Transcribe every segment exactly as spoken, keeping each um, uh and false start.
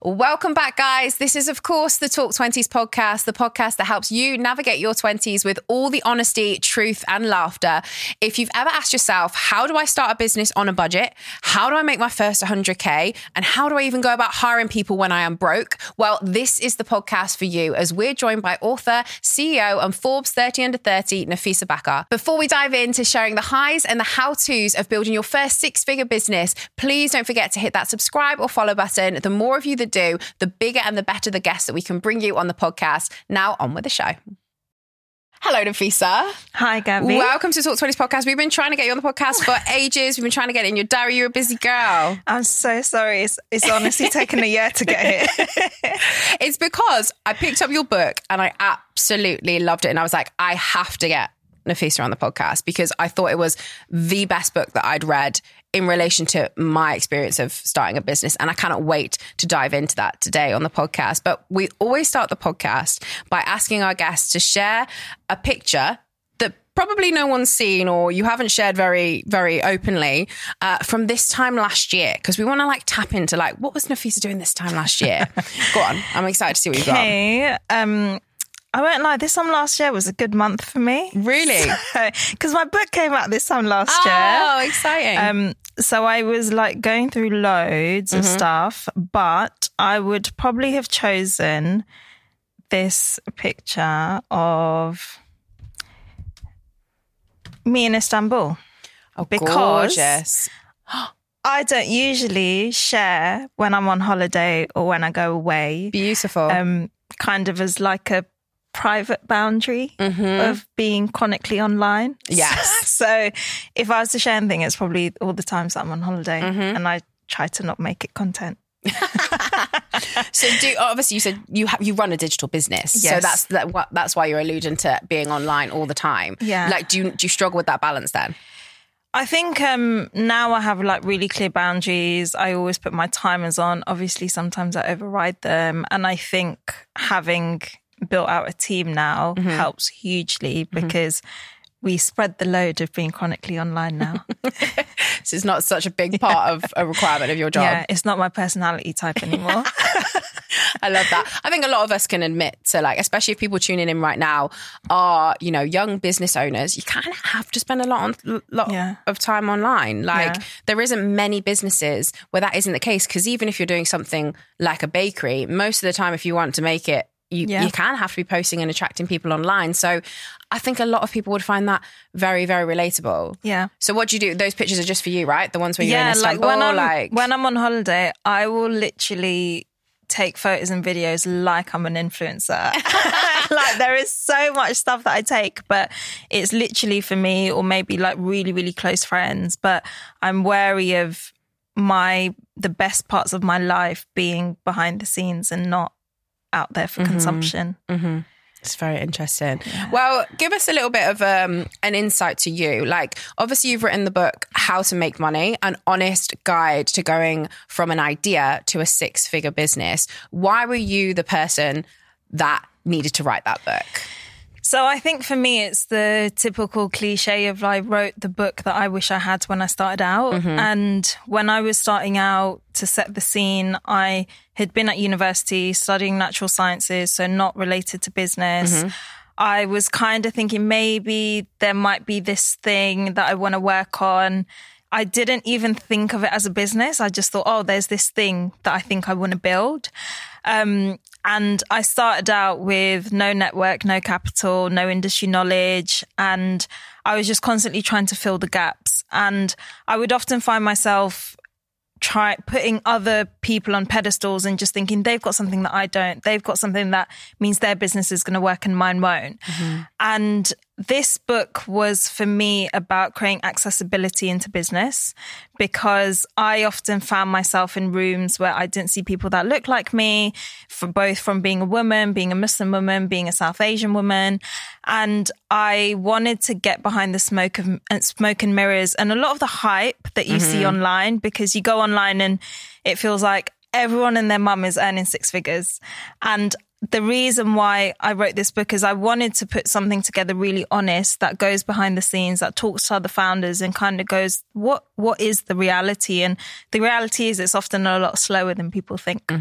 Welcome back, guys. This is, of course, the Talk twenties podcast, the podcast that helps you navigate your twenties with all the honesty, truth, and laughter. If you've ever asked yourself, how do I start a business on a budget? How do I make my first one hundred K? And how do I even go about hiring people when I am broke? Well, this is the podcast for you, as we're joined by author, C E O, and Forbes thirty under thirty, Nafisa Bakar. Before we dive into sharing the highs and the how-tos of building your first six-figure business, please don't forget to hit that subscribe or follow button. The more of you that do, the bigger and the better the guests that we can bring you on the podcast. Now on with the show. Hello, Nafisa. Hi, Gabby. Welcome to Talk twenties podcast. We've been trying to get you on the podcast for ages. We've been trying to get it in your diary. You're a busy girl. I'm so sorry. It's, it's honestly taken a year to get here. It's because I picked up your book and I absolutely loved it. And I was like, I have to get Nafisa on the podcast because I thought it was the best book that I'd read in relation to my experience of starting a business. And I cannot wait to dive into that today on the podcast. But we always start the podcast by asking our guests to share a picture that probably no one's seen or you haven't shared very, very openly uh, from this time last year. Because we want to like tap into like, what was Nafisa doing this time last year? Go on. I'm excited to see what you've got. Okay. Um, I won't lie, this time last year was a good month for me. Really? Because so, my book came out this time last oh, year. Oh, exciting. Um, so I was like going through loads mm-hmm. of stuff, but I would probably have chosen this picture of me in Istanbul. Oh, because gorgeous. I don't usually share when I'm on holiday or when I go away. Beautiful. Um, kind of as like a private boundary mm-hmm. of being chronically online. Yes. So if I was to share anything, it's probably all the times that I'm on holiday mm-hmm. and I try to not make it content. So do obviously you said you have you run a digital business. Yes. So that's that what that's why you're alluding to being online all the time. Yeah. Like do you do you struggle with that balance then? I think um, now I have like really clear boundaries. I always put my timers on. Obviously, sometimes I override them. And I think having built out a team now mm-hmm. helps hugely because mm-hmm. we spread the load of being chronically online now. This is not such a big part of a requirement of your job. Yeah, it's not my personality type anymore. I love that. I think a lot of us can admit to like, especially if people tuning in right now are, you know, young business owners, you kind of have to spend a lot, on, lot yeah. of time online. Like yeah. there isn't many businesses where that isn't the case. Because even if you're doing something like a bakery, most of the time, if you want to make it, you, yeah. you can have to be posting and attracting people online. So I think a lot of people would find that very, very relatable. Yeah. So what do you do? Those pictures are just for you, right? The ones where you're yeah, in Istanbul? Like when, I'm, like... when I'm on holiday, I will literally take photos and videos like I'm an influencer. Like there is so much stuff that I take, but it's literally for me or maybe like really, really close friends. But I'm wary of my the best parts of my life being behind the scenes and not out there for mm-hmm. consumption. Mm-hmm. It's very interesting. Yeah. Well, give us a little bit of um, an insight to you. Like, obviously, you've written the book, How to Make Money, an honest guide to going from an idea to a six-figure business. Why were you the person that needed to write that book? So I think for me, it's the typical cliche of I wrote the book that I wish I had when I started out. Mm-hmm. And when I was starting out, to set the scene, I had been at university studying natural sciences, so not related to business. Mm-hmm. I was kind of thinking maybe there might be this thing that I want to work on. I didn't even think of it as a business. I just thought, oh, there's this thing that I think I want to build. Um, and I started out with no network, no capital, no industry knowledge. And I was just constantly trying to fill the gaps. And I would often find myself try putting other people on pedestals and just thinking they've got something that I don't. They've got something that means their business is going to work and mine won't. Mm-hmm. And this book was for me about creating accessibility into business, because I often found myself in rooms where I didn't see people that looked like me, for both from being a woman, being a Muslim woman, being a South Asian woman. And I wanted to get behind the smoke of smoke and mirrors and a lot of the hype that you mm-hmm. see online, because you go online and it feels like everyone and their mum is earning six figures. And the reason why I wrote this book is I wanted to put something together really honest that goes behind the scenes, that talks to other founders and kind of goes, what what is the reality? And the reality is it's often a lot slower than people think. Mm-hmm.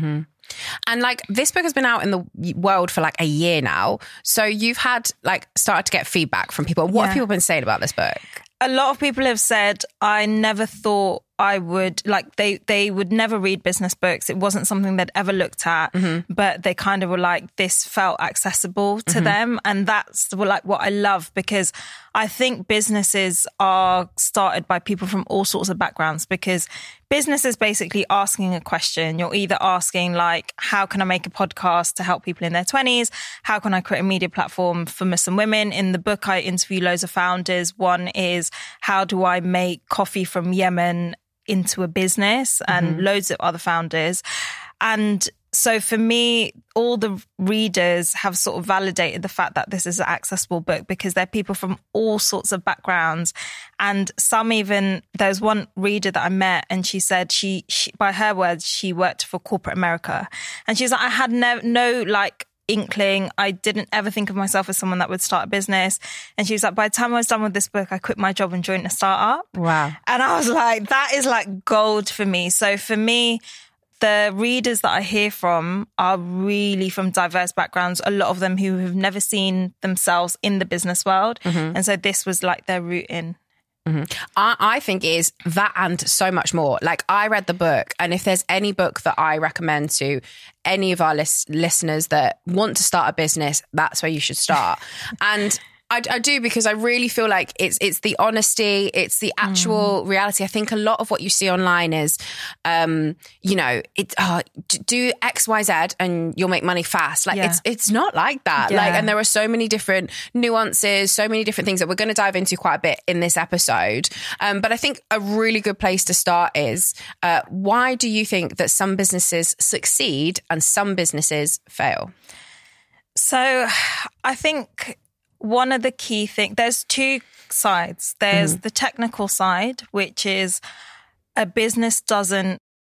And like this book has been out in the world for like a year now. So you've had like started to get feedback from people. What Yeah. have people been saying about this book? A lot of people have said, I never thought I would, like, they, they would never read business books. It wasn't something they'd ever looked at, mm-hmm. but they kind of were like, this felt accessible to mm-hmm. them. And that's like what I love, because I think businesses are started by people from all sorts of backgrounds, because business is basically asking a question. You're either asking like, how can I make a podcast to help people in their twenties? How can I create a media platform for Muslim women? In the book, I interview loads of founders. One is, how do I make coffee from Yemen into a business? And mm-hmm. loads of other founders. And so for me, all the readers have sort of validated the fact that this is an accessible book, because they're people from all sorts of backgrounds. And some even, there's one reader that I met and she said she, she by her words, she worked for corporate America. And she's like, I had no, no like inkling. I didn't ever think of myself as someone that would start a business. And she was like, by the time I was done with this book, I quit my job and joined a startup. Wow. And I was like, that is like gold for me. So for me, the readers that I hear from are really from diverse backgrounds, a lot of them who have never seen themselves in the business world. Mm-hmm. And so this was like their route in. Mm-hmm. I, I think is that and so much more. Like, I read the book, and if there's any book that I recommend to any of our lis- listeners that want to start a business, that's where you should start. And I, I do, because I really feel like it's it's the honesty, it's the actual mm. reality. I think a lot of what you see online is, um, you know, it oh, do X, Y, Z, and you'll make money fast. Like yeah. it's it's not like that. Yeah. Like, and there are so many different nuances, so many different things that we're going to dive into quite a bit in this episode. Um, but I think a really good place to start is, uh, why do you think that some businesses succeed and some businesses fail? So, I think one of the key things, there's two sides. There's mm-hmm. the technical side, which is a business doesn't,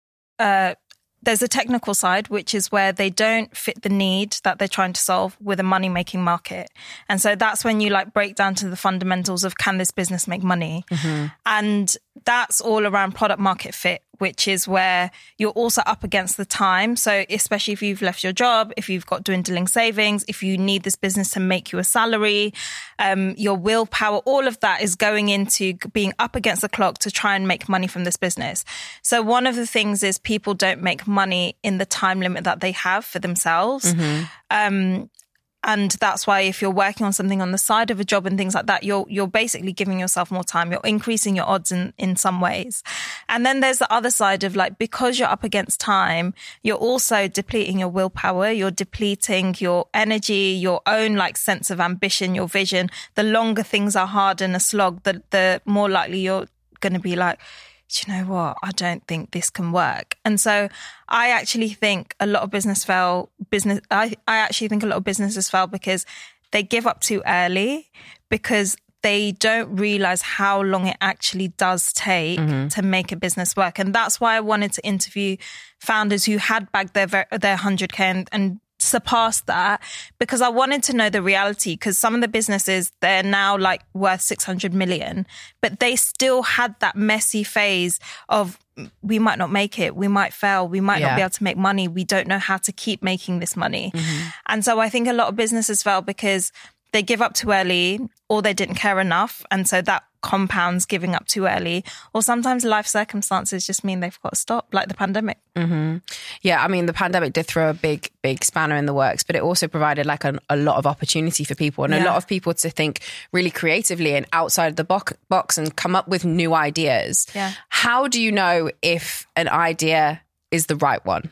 uh, there's a technical side, which is where they don't fit the need that they're trying to solve with a money-making market. And so that's when you like break down to the fundamentals of, can this business make money? Mm-hmm. And that's all around product market fit, which is where you're also up against the time. So especially if you've left your job, if you've got dwindling savings, if you need this business to make you a salary, um, your willpower, all of that is going into being up against the clock to try and make money from this business. So one of the things is people don't make money in the time limit that they have for themselves. Mm-hmm. Um, And that's why if you're working on something on the side of a job and things like that, you're you're basically giving yourself more time. You're increasing your odds in, in some ways. And then there's the other side of like, because you're up against time, you're also depleting your willpower. You're depleting your energy, your own like sense of ambition, your vision. The longer things are hard and a slog, the, the more likely you're going to be like, do you know what? I don't think this can work. And so I actually think a lot of business fail business. I, I actually think a lot of businesses fail because they give up too early, because they don't realize how long it actually does take mm-hmm. to make a business work. And that's why I wanted to interview founders who had bagged their, their one hundred K and, and surpassed that, because I wanted to know the reality, because some of the businesses, they're now like worth six hundred million, but they still had that messy phase of, we might not make it, we might fail, we might yeah. not be able to make money, we don't know how to keep making this money. Mm-hmm. And so I think a lot of businesses fail because they give up too early, or they didn't care enough. And so that compounds giving up too early, or sometimes life circumstances just mean they've got to stop, like the pandemic. Mm-hmm. Yeah, I mean, the pandemic did throw a big, big spanner in the works, but it also provided like an, a lot of opportunity for people and yeah. a lot of people to think really creatively and outside the bo- box and come up with new ideas. Yeah. How do you know if an idea is the right one?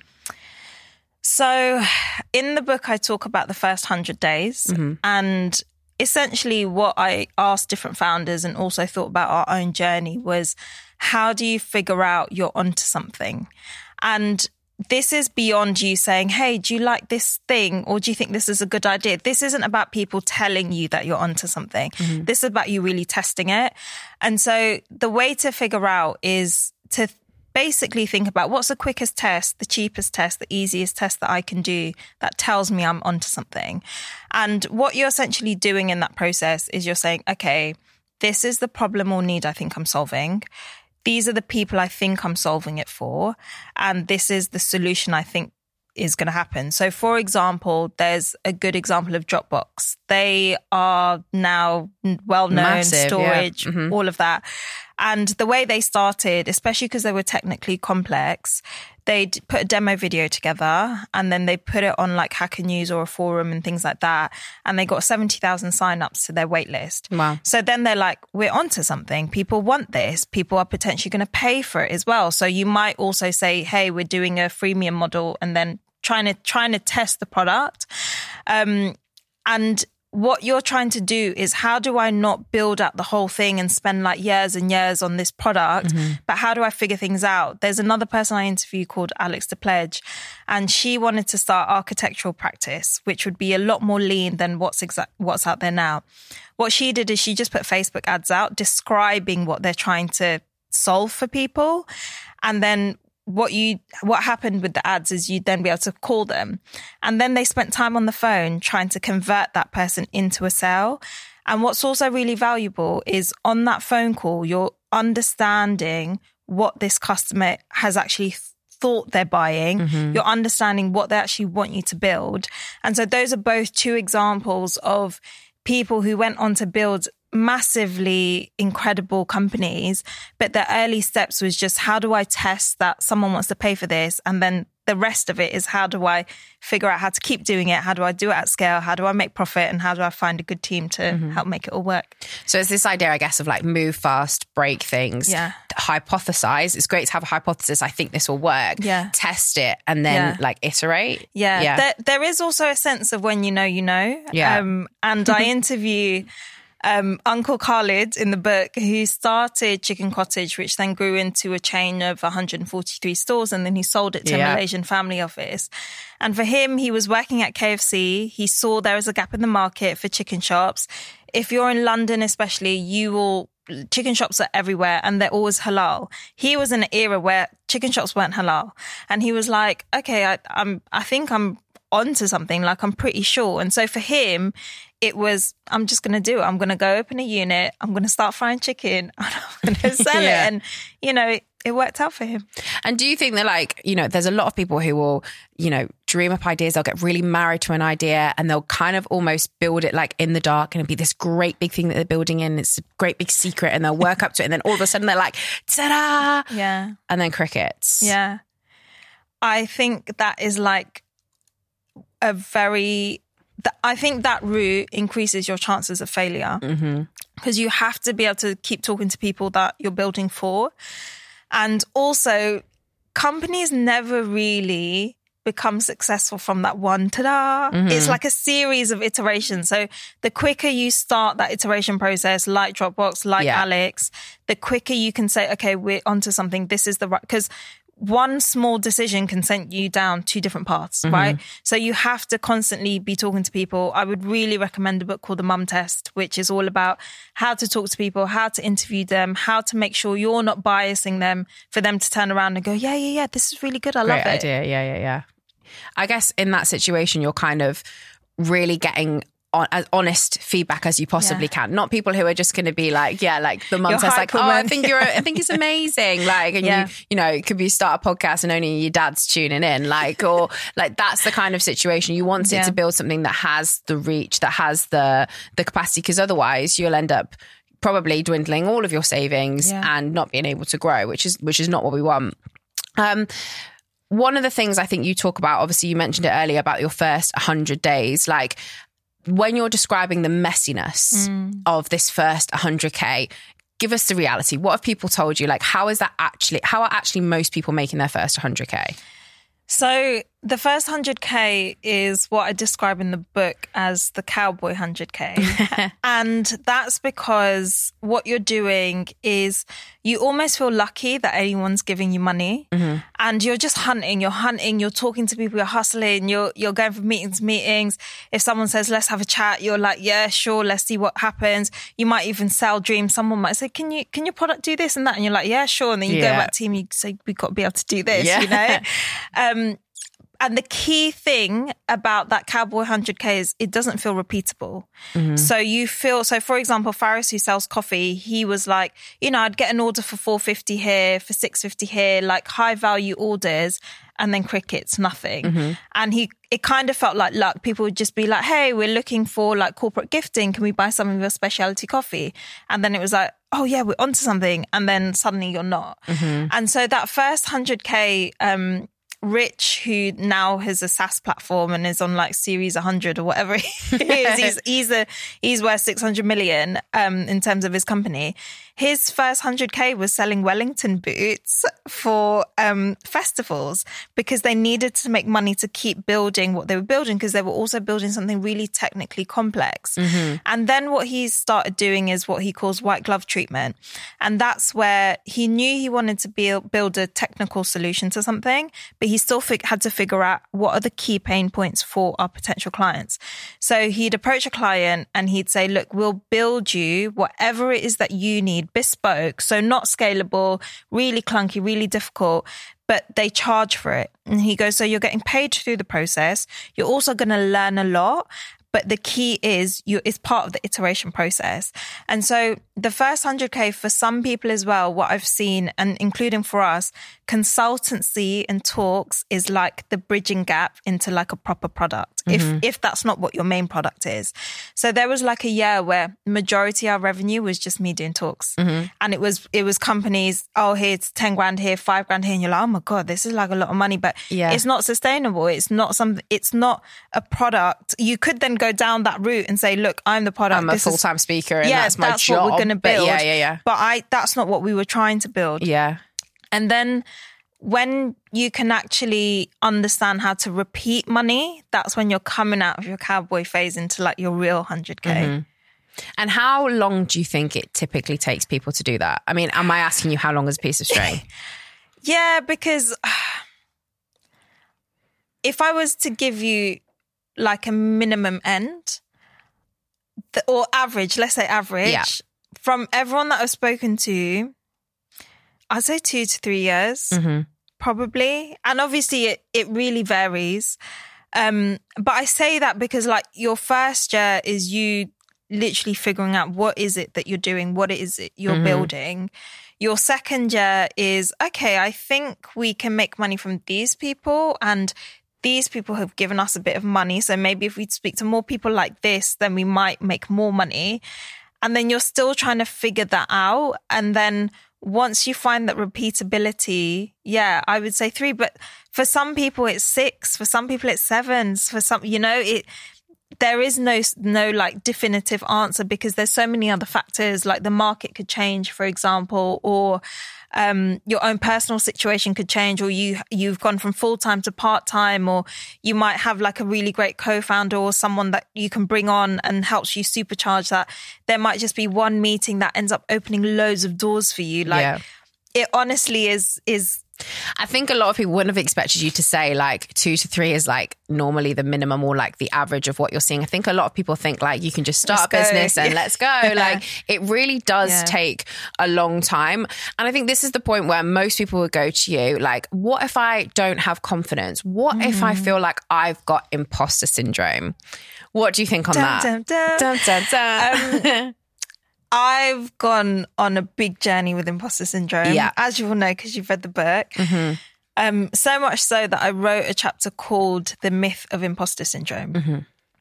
So in the book, I talk about the first hundred days mm-hmm. and essentially what I asked different founders and also thought about our own journey was, how do you figure out you're onto something? And this is beyond you saying, hey, do you like this thing? Or do you think this is a good idea? This isn't about people telling you that you're onto something. Mm-hmm. This is about you really testing it. And so the way to figure out is to basically think about, what's the quickest test, the cheapest test, the easiest test that I can do that tells me I'm onto something. And what you're essentially doing in that process is you're saying, okay, this is the problem or need I think I'm solving. These are the people I think I'm solving it for. And this is the solution I think is going to happen. So for example, there's a good example of Dropbox. They are now well-known, Massive, storage, yeah. Mm-hmm. all of that. And the way they started, especially because they were technically complex, they'd put a demo video together and then they put it on like Hacker News or a forum and things like that. And they got seventy thousand signups to their wait list. Wow. So then they're like, we're onto something. People want this. People are potentially going to pay for it as well. So you might also say, hey, we're doing a freemium model and then trying to trying to test the product. Um, and what you're trying to do is, how do I not build up the whole thing and spend like years and years on this product, mm-hmm. but how do I figure things out? There's another person I interviewed called Alex DePledge, and she wanted to start architectural practice, which would be a lot more lean than what's exact what's out there now. What she did is she just put Facebook ads out describing what they're trying to solve for people. And then what you what happened with the ads is you'd then be able to call them, and then they spent time on the phone trying to convert that person into a sale. And what's also really valuable is on that phone call, you're understanding what this customer has actually thought they're buying. Mm-hmm. You're understanding what they actually want you to build. And so those are both two examples of people who went on to build massively incredible companies, but the early steps was just, how do I test that someone wants to pay for this? And then the rest of it is, how do I figure out how to keep doing it? How do I do it at scale? How do I make profit? And how do I find a good team to mm-hmm. help make it all work? So it's this idea, I guess, of like move fast, break things, yeah. hypothesize. It's great to have a hypothesis. I think this will work. Yeah. Test it and then yeah. like iterate. Yeah. yeah. There, there is also a sense of when you know, you know. Yeah. Um, and I interview Um, Uncle Khalid in the book, who started Chicken Cottage, which then grew into a chain of one hundred forty-three stores, and then he sold it to yeah. a Malaysian family office. And for him, he was working at K F C. He saw there was a gap in the market for chicken shops. If you're in London especially, you will chicken shops are everywhere and they're always halal. He was in an era where chicken shops weren't halal, and he was like, okay, I, I'm I think I'm onto something, like I'm pretty sure. And so for him, it was, I'm just going to do it. I'm going to go open a unit. I'm going to start frying chicken. I'm going to sell yeah. it. And, you know, it, it worked out for him. And do you think that, like, you know, there's a lot of people who will, you know, dream up ideas. They'll get really married to an idea and they'll kind of almost build it like in the dark, and it'll be this great big thing that they're building in. It's a great big secret, and they'll work up to it. And then all of a sudden they're like, ta-da! Yeah. And then crickets. Yeah. I think that is like a very... I think that route increases your chances of failure, because mm-hmm. you have to be able to keep talking to people that you're building for. And also, companies never really become successful from that one ta-da. Mm-hmm. It's like a series of iterations. So the quicker you start that iteration process, like Dropbox, like yeah. Alex, the quicker you can say, okay, we're onto something. This is the right... Because one small decision can send you down two different paths, mm-hmm. right? So you have to constantly be talking to people. I would really recommend a book called The Mum Test, which is all about how to talk to people, how to interview them, how to make sure you're not biasing them for them to turn around and go, yeah, yeah, yeah, this is really good. I Great love it. idea. Yeah, yeah, yeah. I guess in that situation, you're kind of really getting on, as honest feedback as you possibly yeah. can. Not people who are just going to be like, yeah, like the mum says like, oh, I think you're, I think it's amazing. Like, and yeah. you, you know, it could be start a podcast and only your dad's tuning in, like, or like, that's the kind of situation you want it yeah. to build something that has the reach, that has the, the capacity, because otherwise you'll end up probably dwindling all of your savings yeah. and not being able to grow, which is, which is not what we want. Um, one of the things I think you talk about, obviously you mentioned it earlier about your first one hundred days, like, when you're describing the messiness mm. of this first one hundred K, give us the reality. What have people told you? Like, how is that actually, how are actually most people making their first one hundred K? So the first one hundred K is what I describe in the book as the cowboy one hundred K. And that's because what you're doing is you almost feel lucky that anyone's giving you money, mm-hmm. and you're just hunting, you're hunting, you're talking to people, you're hustling, you're you're going from meetings to meetings. If someone says, let's have a chat, you're like, yeah, sure, let's see what happens. You might even sell dreams. Someone might say, can you can your product do this and that? And you're like, yeah, sure. And then you yeah. go back to him, you say, we've got to be able to do this, yeah. you know? Um, And the key thing about that cowboy one hundred K is it doesn't feel repeatable. Mm-hmm. So you feel, so for example, Faris, who sells coffee, he was like, you know, I'd get an order for four fifty here, for six fifty here, like high value orders. and then crickets, nothing. Mm-hmm. And he, it kind of felt like luck. People would just be like, hey, we're looking for like corporate gifting. Can we buy some of your specialty coffee? And then it was like, oh yeah, we're onto something. And then suddenly you're not. Mm-hmm. And so that first one hundred K, um, Rich, who now has a SaaS platform and is on like series one hundred or whatever he is, he's, he's, a, he's worth six hundred million um, in terms of his company. His first one hundred K was selling Wellington boots for um, festivals because they needed to make money to keep building what they were building, because they were also building something really technically complex. Mm-hmm. And then what he started doing is what he calls white glove treatment. And that's where he knew he wanted to build, build a technical solution to something, but he still fig- had to figure out what are the key pain points for our potential clients. So he'd approach a client and he'd say, look, we'll build you whatever it is that you need, bespoke, so not scalable, really clunky, really difficult, but they charge for it. And he goes, so you're getting paid through the process. You're also going to learn a lot. But the key is you it's part of the iteration process. And so the first one hundred K for some people as well, what I've seen, and including for us, consultancy and talks is like the bridging gap into like a proper product, mm-hmm. if if that's not what your main product is. So there was like a year where majority of our revenue was just me doing talks. Mm-hmm. And it was it was companies, oh, here's ten grand here, five grand here. And you're like, oh my God, this is like a lot of money, but yeah. It's not sustainable. It's not something, it's not a product. You could then go go down that route and say, look, I'm the product. I'm a this full-time is, speaker and yeah, that's my that's job. What we're going to build. But yeah, yeah, yeah. But I, that's not what we were trying to build. Yeah. And then when you can actually understand how to repeat money, that's when you're coming out of your cowboy phase into like your real one hundred K. Mm-hmm. And how long do you think it typically takes people to do that? I mean, am I asking you how long is a piece of string? Yeah, because if I was to give you like a minimum end, the, or average, let's say average, yeah. From everyone that I've spoken to, I'd say two to three years, mm-hmm. probably. And obviously it, it really varies. Um, but I say that because like your first year is you literally figuring out what is it that you're doing, what is it you're mm-hmm. building. Your second year is, okay, I think we can make money from these people, and these people have given us a bit of money. So maybe if we speak to more people like this, then we might make more money. And then you're still trying to figure that out. And then once you find that repeatability, yeah, I would say three. But for some people, it's six. For some people, it's seven. For some, you know, it. There is no, no like definitive answer because there's so many other factors, like the market could change, for example, or um, your own personal situation could change, or you, you've gone from full-time to part-time, or you might have like a really great co-founder or someone that you can bring on and helps you supercharge that. There might just be one meeting that ends up opening loads of doors for you. Like yeah. It honestly is, is, I think a lot of people wouldn't have expected you to say like two to three is like normally the minimum or like the average of what you're seeing. I think a lot of people think like you can just start let's a business go. and yeah. let's go. Like it really does yeah. take a long time. And I think this is the point where most people would go to you like, what if I don't have confidence? What mm. if I feel like I've got imposter syndrome? What do you think on dun, that? Dun, dun. Dun, dun, dun. Um, I've gone on a big journey with imposter syndrome, yeah. as you will know because you've read the book. Mm-hmm. Um, so much so that I wrote a chapter called The Myth of Imposter Syndrome. Mm-hmm.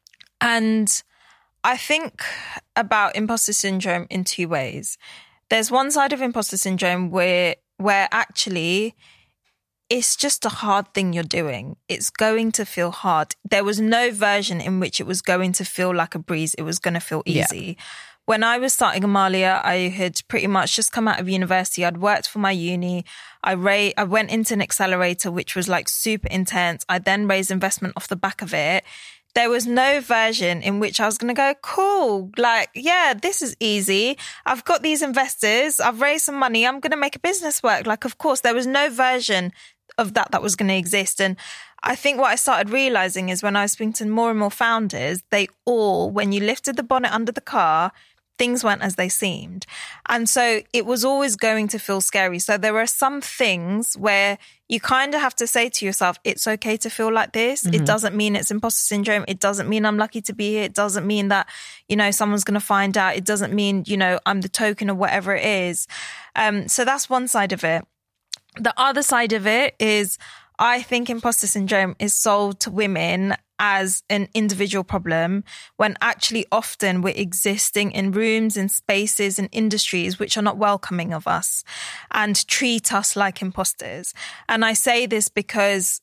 And I think about imposter syndrome in two ways. There's one side of imposter syndrome where where actually it's just a hard thing you're doing. It's going to feel hard. There was no version in which it was going to feel like a breeze. It was going to feel easy. Yeah. When I was starting Amalia, I had pretty much just come out of university. I'd worked for my uni. I ra- I went into an accelerator, which was like super intense. I then raised investment off the back of it. There was no version in which I was going to go, cool, like, yeah, this is easy. I've got these investors. I've raised some money. I'm going to make a business work. Like, of course, there was no version of that that was going to exist. And I think what I started realizing is when I was speaking to more and more founders, they all, when you lifted the bonnet under the car, things weren't as they seemed. And so it was always going to feel scary. So there are some things where you kind of have to say to yourself, it's okay to feel like this. Mm-hmm. It doesn't mean it's imposter syndrome. It doesn't mean I'm lucky to be here. It doesn't mean that, you know, someone's going to find out. It doesn't mean, you know, I'm the token of whatever it is. Um, so that's one side of it. The other side of it is I think imposter syndrome is sold to women as an individual problem, when actually often we're existing in rooms and spaces and industries which are not welcoming of us and treat us like imposters. And I say this because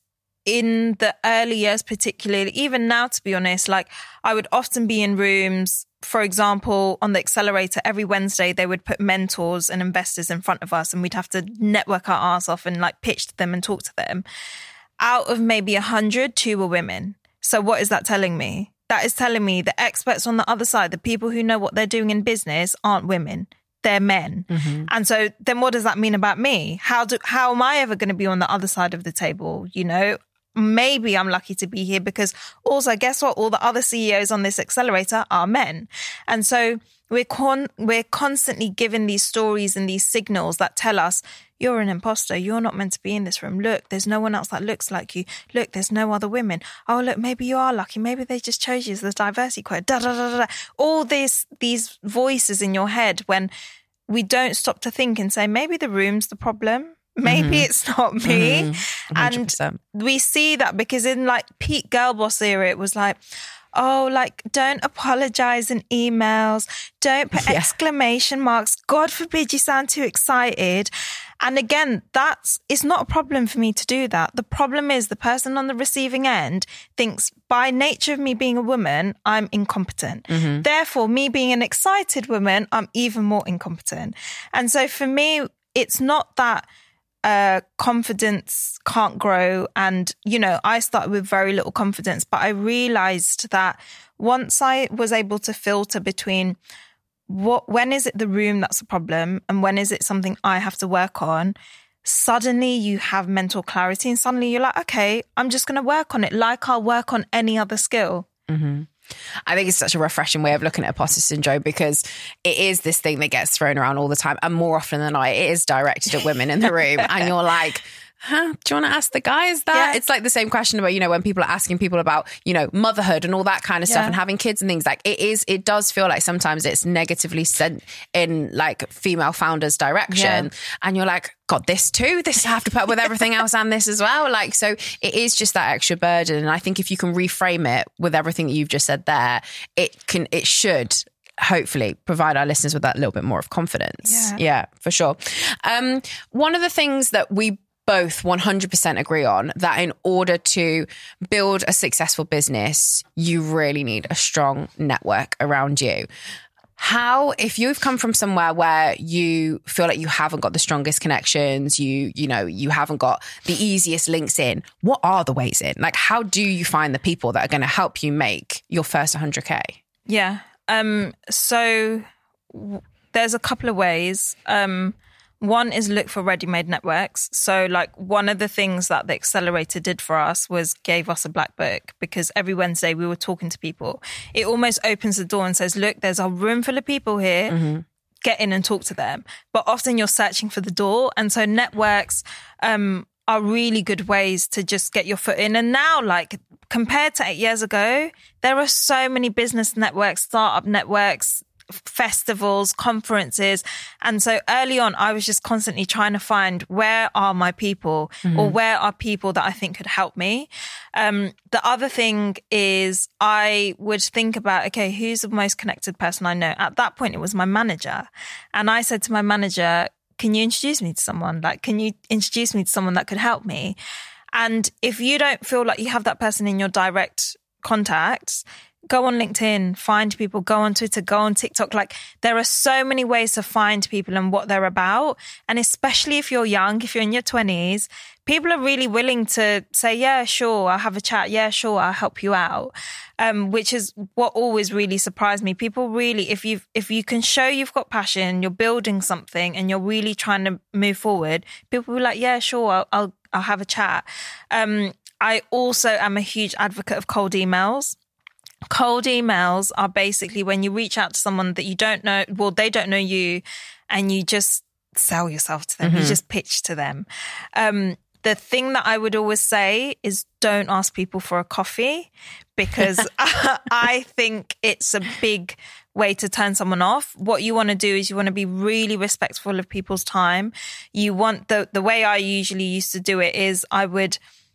in the early years, particularly, even now, to be honest, like I would often be in rooms, for example, on the accelerator, every Wednesday, they would put mentors and investors in front of us and we'd have to network our ass off and like pitch to them and talk to them. Out of maybe a hundred, two were women. So what is that telling me? That is telling me the experts on the other side, the people who know what they're doing in business, aren't women. They're men. Mm-hmm. And so then what does that mean about me? How do, how am I ever going to be on the other side of the table? You know, maybe I'm lucky to be here because also, guess what? All the other C E Os on this accelerator are men. And so we're con- we're constantly given these stories and these signals that tell us, you're an imposter. You're not meant to be in this room. Look, there's no one else that looks like you. Look, there's no other women. Oh, look, maybe you are lucky. Maybe they just chose you as the diversity quota. Da, da, da, da, da. All this, these voices in your head when we don't stop to think and say, maybe the room's the problem. Maybe mm-hmm. it's not me. Mm-hmm. And we see that because in like peak girl boss era, it was like, oh, like, don't apologize in emails. Don't put yeah. exclamation marks. God forbid you sound too excited. And again, that's, it's not a problem for me to do that. The problem is the person on the receiving end thinks by nature of me being a woman, I'm incompetent. Mm-hmm. Therefore, me being an excited woman, I'm even more incompetent. And so for me, it's not that Uh, confidence can't grow. And, you know, I started with very little confidence, but I realized that once I was able to filter between what, when is it the room that's a problem and when is it something I have to work on, suddenly you have mental clarity and suddenly you're like, okay, I'm just going to work on it like I'll work on any other skill. Mm-hmm. I think it's such a refreshing way of looking at imposter syndrome because it is this thing that gets thrown around all the time. And more often than not, it is directed at women in the room. And you're like, huh, do you want to ask the guys that? Yeah. It's like the same question about, you know, when people are asking people about, you know, motherhood and all that kind of yeah. stuff and having kids and things, like it is, it does feel like sometimes it's negatively sent in like female founders' direction. Yeah. And you're like, God, this too, this I have to put up with everything else and this as well. Like, so it is just that extra burden. And I think if you can reframe it with everything that you've just said there, it can, it should hopefully provide our listeners with that little bit more of confidence. Yeah, yeah for sure. Um, one of the things that we both one hundred percent agree on, that in order to build a successful business, you really need a strong network around you. How, if you've come from somewhere where you feel like you haven't got the strongest connections, you, you know, you haven't got the easiest links in, what are the ways in? Like, how do you find the people that are going to help you make your first one hundred K? Yeah. Um, so w- there's a couple of ways. Um, One is look for ready-made networks. So like one of the things that the accelerator did for us was gave us a black book, because every Wednesday we were talking to people. It almost opens the door and says, look, there's a room full of people here. Mm-hmm. Get in and talk to them. But often you're searching for the door. And so networks um, are really good ways to just get your foot in. And now, like, compared to eight years ago, there are so many business networks, startup networks, festivals, conferences. And so early on, I was just constantly trying to find, where are my people, mm-hmm. or where are people that I think could help me? Um, the other thing is I would think about, okay, who's the most connected person I know? At that point, it was my manager. And I said to my manager, can you introduce me to someone? Like, can you introduce me to someone that could help me? And if you don't feel like you have that person in your direct contacts, go on LinkedIn, find people, go on Twitter, go on TikTok. Like, there are so many ways to find people and what they're about. And especially if you're young, if you're in your twenties, people are really willing to say, yeah, sure, I'll have a chat. Yeah, sure, I'll help you out. Um, which is what always really surprised me. People really, if you if you can show you've got passion, you're building something and you're really trying to move forward, people will be like, yeah, sure, I'll I'll, I'll have a chat. Um, I also am a huge advocate of cold emails. Cold emails are basically when you reach out to someone that you don't know, well, they don't know you, and you just sell yourself to them. Mm-hmm. You just pitch to them. Um, the thing that I would always say is don't ask people for a coffee, because I think it's a big way to turn someone off. What you want to do is you want to be really respectful of people's time. You want the, the way I usually used to do it is I would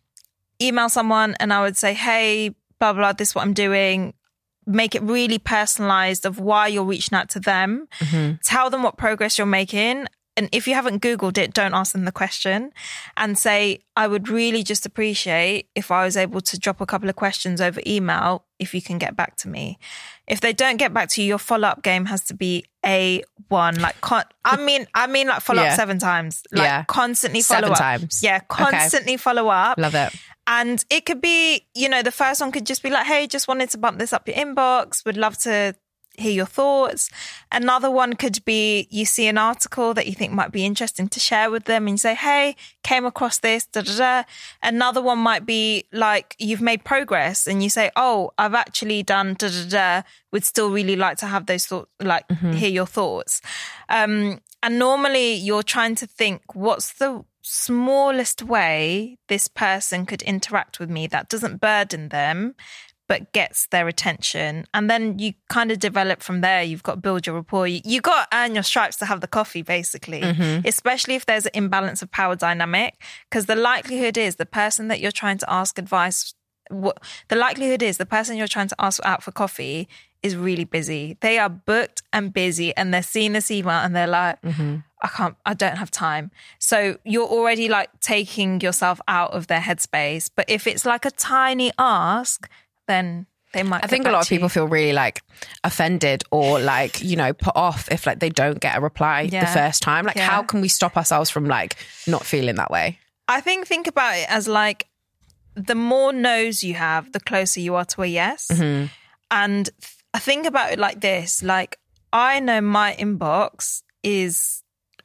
email someone and I would say, hey, blah, blah, this is what I'm doing. Make it really personalized of why you're reaching out to them. Mm-hmm. Tell them what progress you're making. And if you haven't Googled it, don't ask them the question, and say, I would really just appreciate if I was able to drop a couple of questions over email, if you can get back to me. If they don't get back to you, your follow-up game has to be A one. Like, con- I mean, I mean, like follow up yeah. seven times, like yeah. constantly follow seven up. times. Yeah. Constantly okay. follow up. Love it. And it could be, you know, the first one could just be like, hey, just wanted to bump this up your inbox. Would love to hear your thoughts. Another one could be you see an article that you think might be interesting to share with them and you say, hey, came across this, da, da, da. Another one might be like you've made progress and you say, oh, I've actually done da, da, da. Would still really like to have those thoughts, like mm-hmm. hear your thoughts. Um, and normally you're trying to think, what's the smallest way this person could interact with me that doesn't burden them, but gets their attention. And then you kind of develop from there. You've got to build your rapport. You, you got to earn your stripes to have the coffee, basically, mm-hmm. especially if there's an imbalance of power dynamic, because the likelihood is the person that you're trying to ask advice, what, the likelihood is the person you're trying to ask out for coffee is really busy. They are booked and busy and they're seeing this email and they're like, mm-hmm. I can't, I don't have time. So you're already like taking yourself out of their headspace. But if it's like a tiny ask, then they might. I think a lot of people feel really like offended or like, you know, put off if like they don't get a reply yeah. the first time. Like, yeah. how can we stop ourselves from like not feeling that way? I think think about it as like the more no's you have, the closer you are to a yes. Mm-hmm. And th- think about it like this: like, I know my inbox is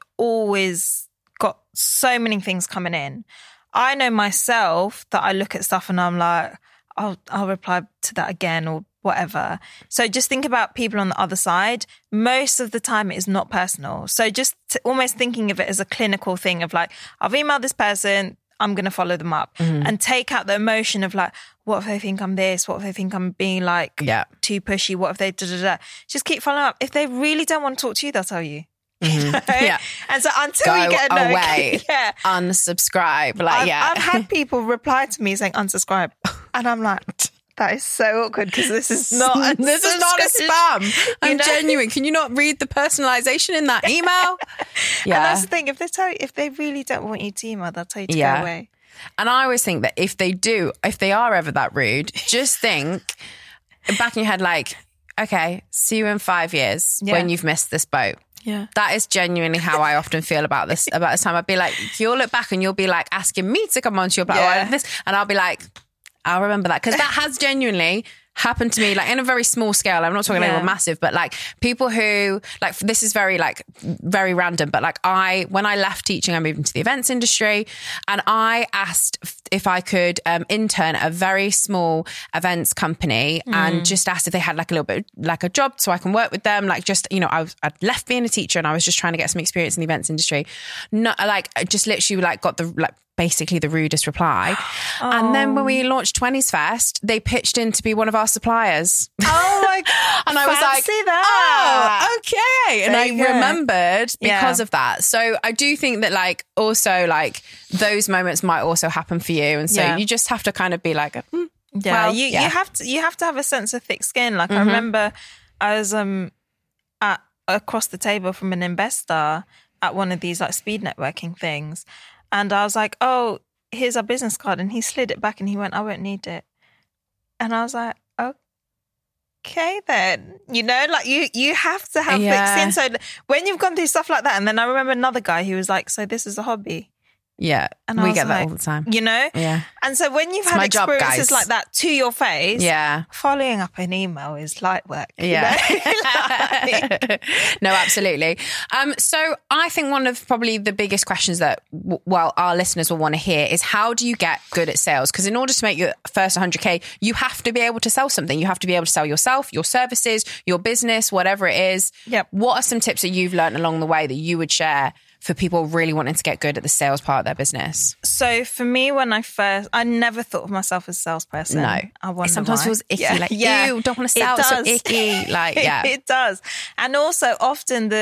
always got so many things coming in. I know myself that I look at stuff and I'm like, I'll I'll reply to that again or whatever. So just think about people on the other side. Most of the time it is not personal. So just to, almost thinking of it as a clinical thing of like, I've emailed this person, I'm going to follow them up, mm-hmm. and take out the emotion of like, what if they think I'm this? What if they think I'm being like yeah. too pushy? What if they da da da? Just keep following up. If they really don't want to talk to you, they'll tell you. Mm-hmm. You know? Yeah. And so until Go you get a no, away, yeah. unsubscribe. Like, I've, yeah. I've had people reply to me saying unsubscribe. And I'm like, that is so awkward because this is not a this is not a spam. I'm you know? genuine. Can you not read the personalization in that email? Yeah. And that's the thing. If they tell you, if they really don't want you to email, they'll tell you to yeah. go away. And I always think that if they do, if they are ever that rude, just think back in your head, like, okay, see you in five years yeah. when you've missed this boat. Yeah. That is genuinely how I often feel about this, about this time. I'd be like, you'll look back and you'll be like asking me to come on to your platform. Yeah. This, and I'll be like, I'll remember that. Because that has genuinely happened to me, like in a very small scale. I'm not talking yeah. anyone massive, but like people who, like, this is very, like, very random. But like I, when I left teaching, I moved into the events industry and I asked if I could um, intern at a very small events company mm. and just asked if they had like a little bit, like a job so I can work with them. Like just, you know, I was, I'd left being a teacher and I was just trying to get some experience in the events industry. Not like, I just literally like got the, like, basically the rudest reply. Oh. And then when we launched twenties Fest, they pitched in to be one of our suppliers. Oh my God. And I was like, that. oh, okay. And I remembered because yeah. of that. So I do think that like also like those moments might also happen for you. And so yeah. you just have to kind of be like, mm, yeah, well, you, yeah, you have to, you have to have a sense of thick skin. Like mm-hmm. I remember I was um at across the table from an investor at one of these like speed networking things. And I was like, oh, here's our business card. And he slid it back and he went, I won't need it. And I was like, okay then. You know, like you you have to have yeah. thick skin. So when you've gone through stuff like that, and then I remember another guy who was like, so this is a hobby. Yeah, and we get like, that all the time. You know? Yeah. And so when you've it's had experiences job, like that to your face, yeah. following up an email is light work. Yeah. You know? like, no, absolutely. Um, so I think one of probably the biggest questions that, well, our listeners will want to hear is how do you get good at sales? Because in order to make your first one hundred K, you have to be able to sell something. You have to be able to sell yourself, your services, your business, whatever it is. Yep. What are some tips that you've learned along the way that you would share for people really wanting to get good at the sales part of their business? So for me, when I first, I never thought of myself as a salesperson. No. I wonder It sometimes why. feels icky. Yeah. Like, yeah. ew, don't want to sell. It's so icky. Like, yeah. It does. And also often the,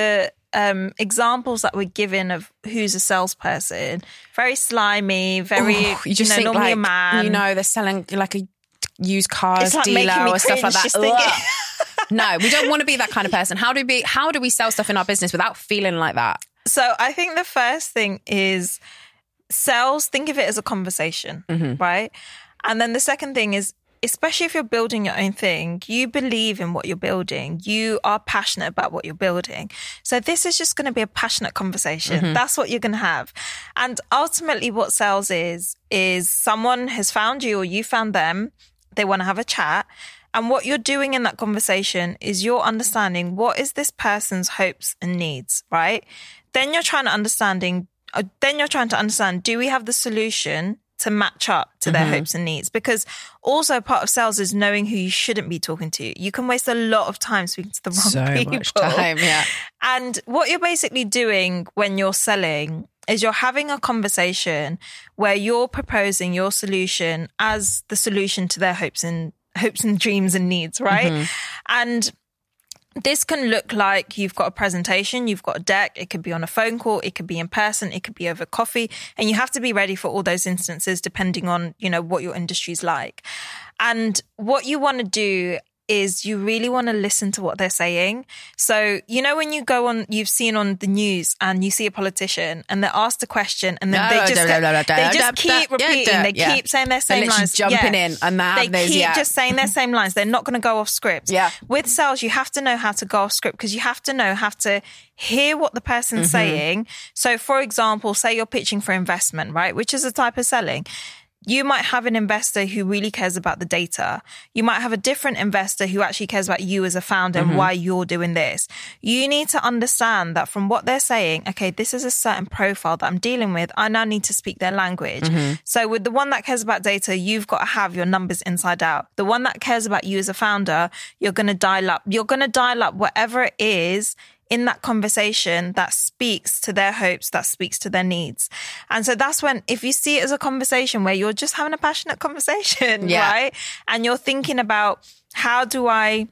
um, examples that we're given of who's a salesperson, very slimy, very, Ooh, you, just you know, normally like, a man. You know, they're selling like a used cars like dealer or stuff like that. Just No, we don't want to be that kind of person. How do we, how do we sell stuff in our business without feeling like that? So I think the first thing is sales, think of it as a conversation, mm-hmm. right? And then the second thing is, especially if you're building your own thing, you believe in what you're building. You are passionate about what you're building. So this is just going to be a passionate conversation. Mm-hmm. That's what you're going to have. And ultimately what sales is, is someone has found you or you found them. They want to have a chat. And what you're doing in that conversation is you're understanding what is this person's hopes and needs, right? Then you're trying to understanding, uh, then you're trying to understand, do we have the solution to match up to their mm-hmm. hopes and needs? Because also part of sales is knowing who you shouldn't be talking to. You can waste a lot of time speaking to the wrong so people. Much time, yeah. And what you're basically doing when you're selling is you're having a conversation where you're proposing your solution as the solution to their hopes and hopes and dreams and needs, right? Mm-hmm. And this can look like you've got a presentation, you've got a deck, it could be on a phone call, it could be in person, it could be over coffee, and you have to be ready for all those instances depending on, you know, what your industry's like. And what you want to do is you really want to listen to what they're saying. So, you know, when you go on, you've seen on the news and you see a politician and they're asked a question and then they just, they just keep repeating, they keep saying their same lines. Jumping in and they keep just saying their same lines. They're not going to go off script. Yeah. With sales, you have to know how to go off script because you have to know, have to hear what the person's mm-hmm. saying. So, for example, say you're pitching for investment, right? Which is a type of selling. You might have an investor who really cares about the data. You might have a different investor who actually cares about you as a founder mm-hmm. and why you're doing this. You need to understand that from what they're saying, okay, this is a certain profile that I'm dealing with. I now need to speak their language. Mm-hmm. So with the one that cares about data, you've got to have your numbers inside out. The one that cares about you as a founder, you're going to dial up. You're going to dial up whatever it is in that conversation that speaks to their hopes, that speaks to their needs. And so that's when, if you see it as a conversation where you're just having a passionate conversation, yeah. right? And you're thinking about how do I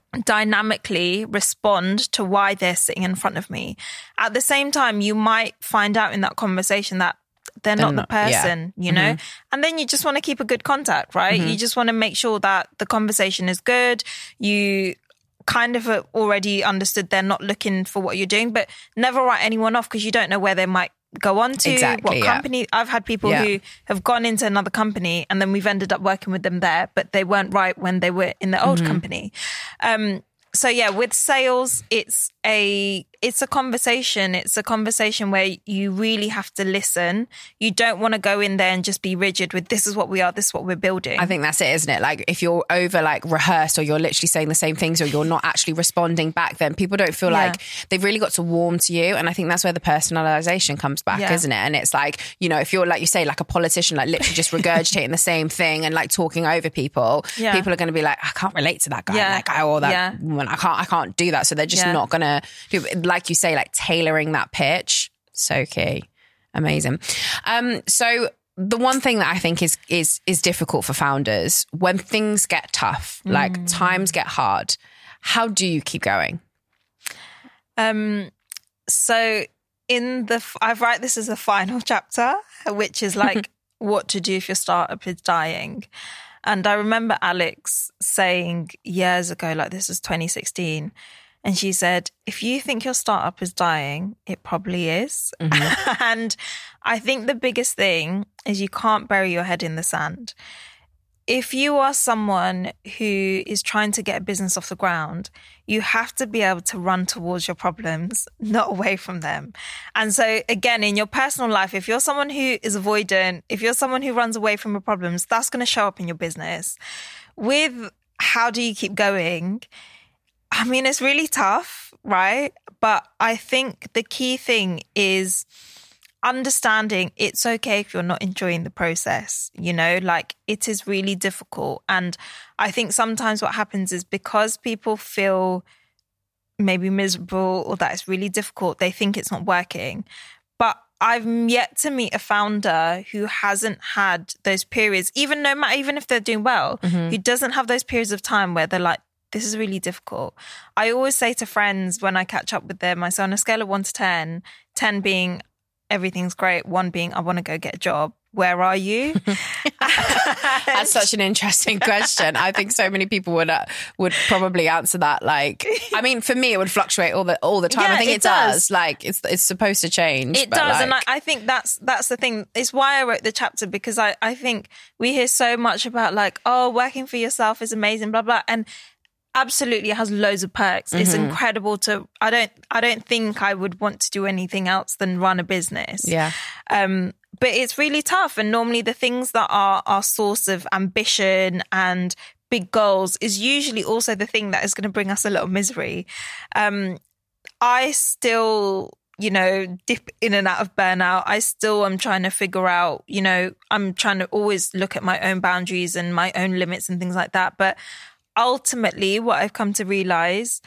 dynamically respond to why they're sitting in front of me. At the same time, you might find out in that conversation that they're, they're not, not the person, yeah. you know? Mm-hmm. And then you just want to keep a good contact, right? Mm-hmm. You just want to make sure that the conversation is good. You kind of already understood they're not looking for what you're doing, but never write anyone off because you don't know where they might go on to, exactly, what company. Yeah. I've had people yeah. who have gone into another company and then we've ended up working with them there, but they weren't right when they were in the old mm-hmm. company. Um, so yeah, with sales, it's a it's a conversation. It's a conversation where you really have to listen. You don't want to go in there and just be rigid with this is what we are, this is what we're building. I think that's it, isn't it? Like if you're over like rehearsed or you're literally saying the same things or you're not actually responding back, then people don't feel yeah. like they've really got to warm to you. And I think that's where the personalization comes back, yeah. isn't it? And it's like, you know, if you're like you say, like a politician, like literally just regurgitating the same thing and like talking over people, yeah. people are going to be like, I can't relate to that guy, yeah. like I or that yeah. woman. I can't, I can't do that. So they're just yeah. not going to do, like you say, like tailoring that pitch. So key. Amazing. Um, so the one thing that I think is is is difficult for founders when things get tough, mm. like times get hard, how do you keep going? Um, so in the, I write this as a final chapter, which is like what to do if your startup is dying. And I remember Alex saying years ago, like this was twenty sixteen, and she said, if you think your startup is dying, it probably is. Mm-hmm. And I think the biggest thing is you can't bury your head in the sand. If you are someone who is trying to get a business off the ground, you have to be able to run towards your problems, not away from them. And so again, in your personal life, if you're someone who is avoidant, if you're someone who runs away from your problems, that's going to show up in your business. With how do you keep going? I mean, it's really tough, right? But I think the key thing is understanding it's okay if you're not enjoying the process, you know, like it is really difficult. And I think sometimes what happens is because people feel maybe miserable or that it's really difficult, they think it's not working. But I've yet to meet a founder who hasn't had those periods, even no matter, even if they're doing well, mm-hmm. who doesn't have those periods of time where they're like, this is really difficult. I always say to friends when I catch up with them, I say on a scale of one to ten, ten being everything's great, one being I want to go get a job. Where are you? That's such an interesting question. I think so many people would uh, would probably answer that. Like, I mean, for me, it would fluctuate all the all the time. Yeah, I think it, it does. does. Like, it's it's supposed to change. It but does, like... and I, I think that's that's the thing. It's why I wrote the chapter, because I I think we hear so much about like, oh, working for yourself is amazing, blah blah, and absolutely it has loads of perks. Mm-hmm. It's incredible to. I don't I don't think I would want to do anything else than run a business. Yeah. Um. But it's really tough. And normally the things that are our source of ambition and big goals is usually also the thing that is going to bring us a lot of misery. Um, I still, you know, dip in and out of burnout. I still am trying to figure out, you know, I'm trying to always look at my own boundaries and my own limits and things like that. But ultimately, what I've come to realize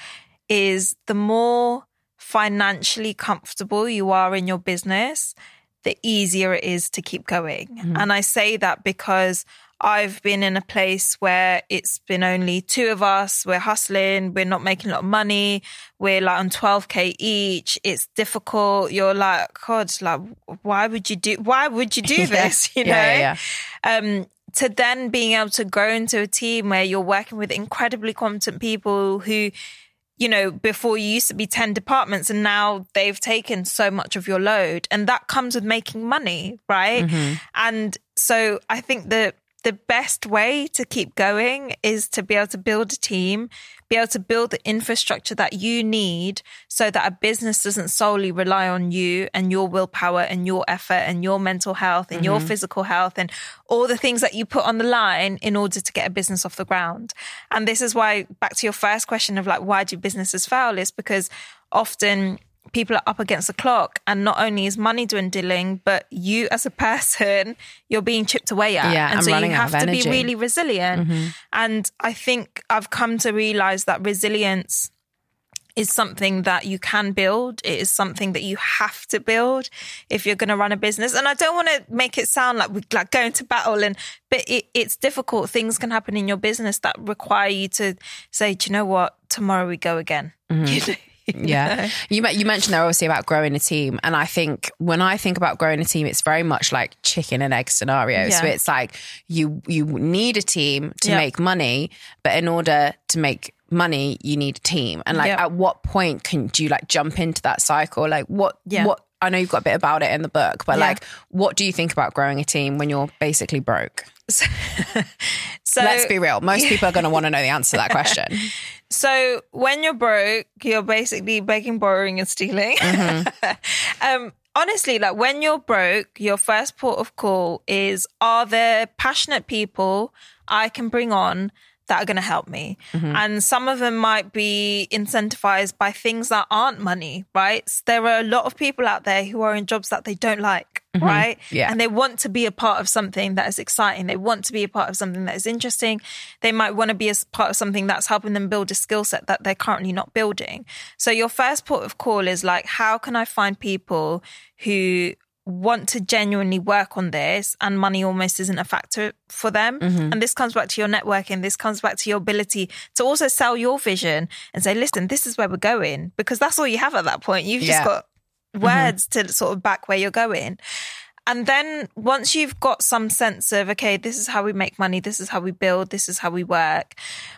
is the more financially comfortable you are in your business, the easier it is to keep going. Mm. And I say that because I've been in a place where it's been only two of us. We're hustling. We're not making a lot of money. We're like on twelve K each. It's difficult. You're like, God, like, why would you do, why would you do this? You know? Yeah, yeah. Um, to then being able to grow into a team where you're working with incredibly competent people who, you know, before you used to be ten departments and now they've taken so much of your load, and that comes with making money, right? Mm-hmm. And so I think that the best way to keep going is to be able to build a team, be able to build the infrastructure that you need so that a business doesn't solely rely on you and your willpower and your effort and your mental health and mm-hmm. your physical health and all the things that you put on the line in order to get a business off the ground. And this is why, back to your first question of like, why do businesses fail, is because often people are up against the clock, and not only is money dwindling, but you as a person, you're being chipped away at. Yeah, and I'm so running you out have of to be energy. really resilient. Mm-hmm. And I think I've come to realize that resilience is something that you can build. It is something that you have to build if you're going to run a business. And I don't want to make it sound like we're like going to battle, and but it, it's difficult. Things can happen in your business that require you to say, do you know what? Tomorrow we go again. Mm-hmm. You know? Yeah. You you mentioned there obviously about growing a team. And I think when I think about growing a team, it's very much like chicken and egg scenario. Yeah. So it's like you you need a team to yep. make money, but in order to make money, you need a team. And like yep. at what point can do you like jump into that cycle? Like what yeah. what I know you've got a bit about it in the book, but yeah. like what do you think about growing a team when you're basically broke? So, so let's be real. Most people are going to want to know the answer to that question. So when you're broke, you're basically begging, borrowing and stealing. Mm-hmm. um, honestly, like when you're broke, your first port of call is, are there passionate people I can bring on that are going to help me? Mm-hmm. And some of them might be incentivized by things that aren't money, right? There are a lot of people out there who are in jobs that they don't like, mm-hmm. right? Yeah. And they want to be a part of something that is exciting. They want to be a part of something that is interesting. They might want to be a part of something that's helping them build a skill set that they're currently not building. So your first port of call is like, how can I find people who want to genuinely work on this and money almost isn't a factor for them? Mm-hmm. And this comes back to your networking. This comes back to your ability to also sell your vision and say, listen, this is where we're going, because that's all you have at that point. You've yeah. just got words mm-hmm. to sort of back where you're going. And then once you've got some sense of, okay, this is how we make money, this is how we build, this is how we work,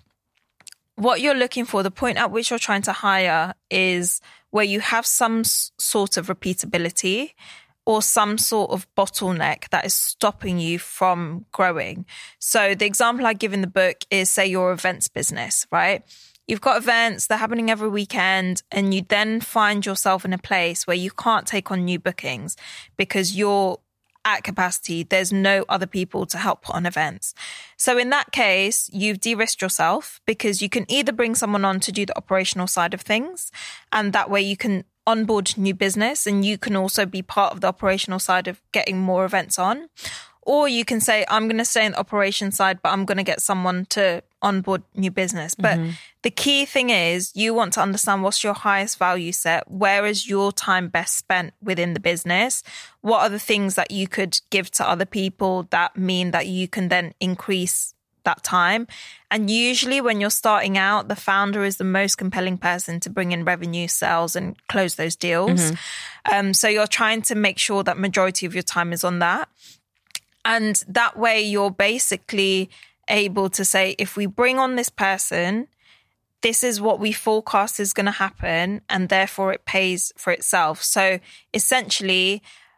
what you're looking for, the point at which you're trying to hire, is where you have some s- sort of repeatability or some sort of bottleneck that is stopping you from growing. So the example I give in the book is, say, your events business, right? You've got events, they're happening every weekend, and you then find yourself in a place where you can't take on new bookings because you're at capacity. There's no other people to help put on events. So in that case, you've de-risked yourself, because you can either bring someone on to do the operational side of things, and that way you can onboard new business and you can also be part of the operational side of getting more events on. Or you can say, I'm going to stay in the operation side, but I'm going to get someone to onboard new business. But mm-hmm. the key thing is you want to understand what's your highest value set. Where is your time best spent within the business? What are the things that you could give to other people that mean that you can then increase that time. And usually when you're starting out, the founder is the most compelling person to bring in revenue, sales, and close those deals. Mm-hmm. Um, so you're trying to make sure that majority of your time is on that. And that way you're basically able to say, if we bring on this person, this is what we forecast is going to happen, and therefore it pays for itself. So essentially,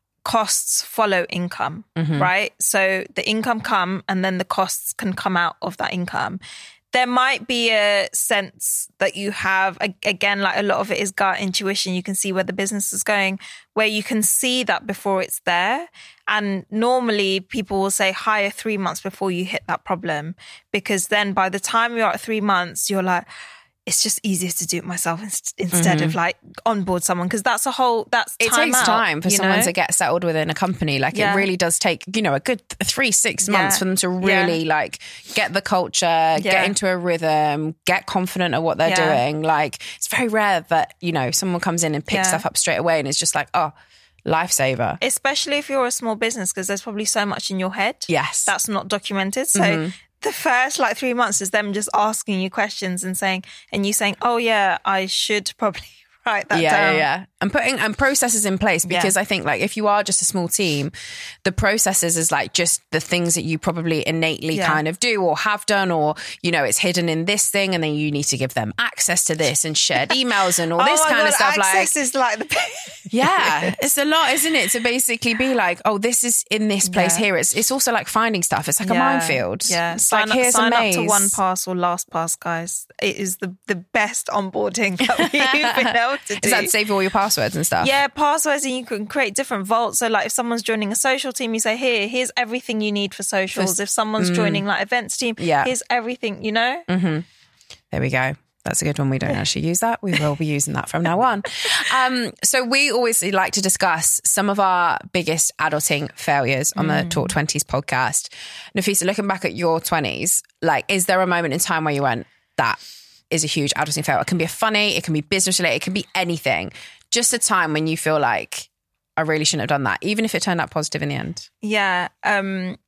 costs follow income, mm-hmm. right? So the income come and then the costs can come out of that income. There might be a sense that you have, again, like a lot of it is gut intuition. You can see where the business is going, where you can see that before it's there. And normally people will say hire three months before you hit that problem, because then by the time you're at three months, you're like, it's just easier to do it myself instead mm-hmm. of like onboard someone, because that's a whole, that's time It takes out, time for someone know? to get settled within a company. Like yeah. it really does take, you know, a good three, six months yeah. for them to really yeah. like get the culture, yeah. get into a rhythm, get confident of what they're yeah. doing. Like it's very rare that, you know, someone comes in and picks yeah. stuff up straight away and it's just like, oh, lifesaver. Especially if you're a small business, because there's probably so much in your head. Yes. That's not documented. So mm-hmm. the first like three months is them just asking you questions and saying, and you saying, oh yeah, I should probably write that yeah, down. Yeah, yeah. And putting and processes in place, because yeah. I think like if you are just a small team, the processes is like just the things that you probably innately yeah. kind of do or have done, or, you know, it's hidden in this thing and then you need to give them access to this and shared emails and all this oh kind God, of stuff. Access like, is like the yeah, it's a lot, isn't it? To basically be like, oh, this is in this place yeah. here. It's it's also like finding stuff. It's like yeah. a minefield. Yeah, it's sign, like, up, here's sign a up maze. to OnePass or LastPass, guys. It is the, the best onboarding that we've been able to do. Is that to save all your passwords and stuff? Yeah, passwords, and you can create different vaults. So like if someone's joining a social team, you say, here, here's everything you need for socials. For, if someone's mm, joining like events team, yeah. here's everything, you know? Mm-hmm. There we go. That's a good one. We don't actually use that. We will be using that from now on. Um, so we always like to discuss some of our biggest adulting failures on mm. the Talk twenties podcast. Nafisa, looking back at your twenties, like, is there a moment in time where you went, that is a huge adulting fail? It can be a funny, it can be business related, it can be anything. Just a time when you feel like, I really shouldn't have done that, even if it turned out positive in the end. Yeah. Um,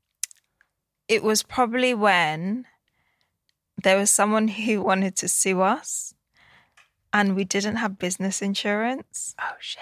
it was probably when there was someone who wanted to sue us and we didn't have business insurance. Oh, shit.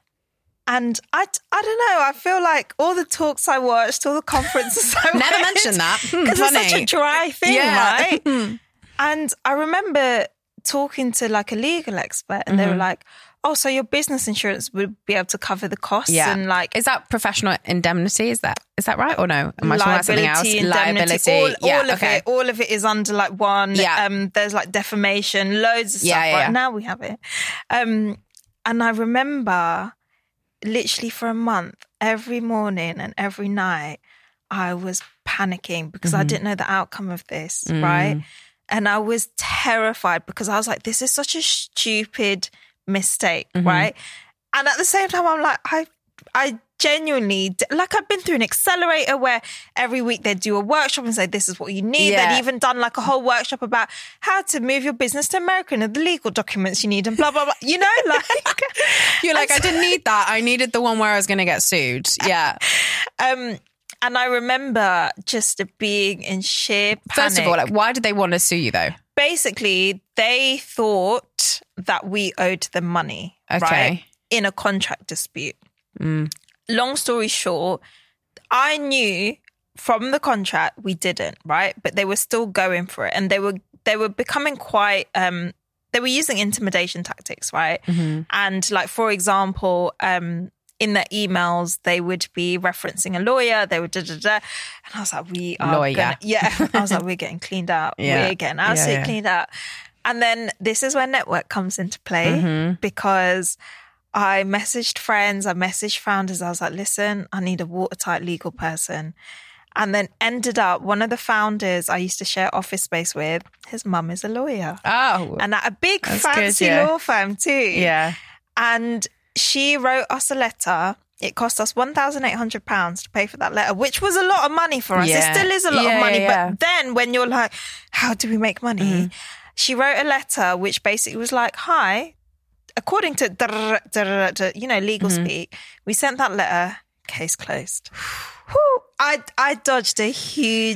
And I, I don't know, I feel like all the talks I watched, all the conferences I went. Never mentioned that. Because it's such a dry thing, yeah. right? And I remember talking to like a legal expert and mm-hmm. they were like, oh, so your business insurance would be able to cover the costs. Yeah. And like, is that professional indemnity? Is that is that right or no? Am I talking about something else? Liability, all, yeah, all of okay. it, all of it is under like one. Yeah. Um, there's like defamation, loads of stuff. Yeah, yeah, right yeah. now we have it. Um, and I remember literally for a month, every morning and every night, I was panicking because mm-hmm. I didn't know the outcome of this, mm. right? And I was terrified because I was like, this is such a stupid mistake, mm-hmm. right? And at the same time, I'm like, I I genuinely, like I've been through an accelerator where every week they do a workshop and say, this is what you need. Yeah. They'd even done like a whole workshop about how to move your business to America and the legal documents you need and blah, blah, blah. You know, like... You're like, I didn't need that. I needed the one where I was going to get sued. Yeah. Um, and I remember just being in sheer panic. First of all, like, why did they want to sue you though? Basically, they thought that we owed them money, okay. right? In a contract dispute. Mm. Long story short, I knew from the contract we didn't, right? But they were still going for it, and they were they were becoming quite. Um, they were using intimidation tactics, right? Mm-hmm. And like, for example, um, in their emails, they would be referencing a lawyer. They would da da da, and I was like, "We are lawyer." Gonna, yeah, I was like, "We're getting cleaned out. Yeah. We're getting absolutely yeah, yeah. cleaned out." And then this is where network comes into play mm-hmm. because I messaged friends, I messaged founders. I was like, listen, I need a watertight legal person. And then ended up, one of the founders I used to share office space with, his mum is a lawyer. Oh. And at a big That's fancy good, yeah. law firm too. Yeah. And she wrote us a letter. It cost us one thousand eight hundred pounds to pay for that letter, which was a lot of money for us. Yeah. It still is a lot yeah, of money. Yeah, yeah. But then when you're like, how do we make money? Mm. She wrote a letter which basically was like, hi, according to, da, da, da, da, you know, legal mm-hmm. speak, we sent that letter, case closed. Whew, I, I dodged a huge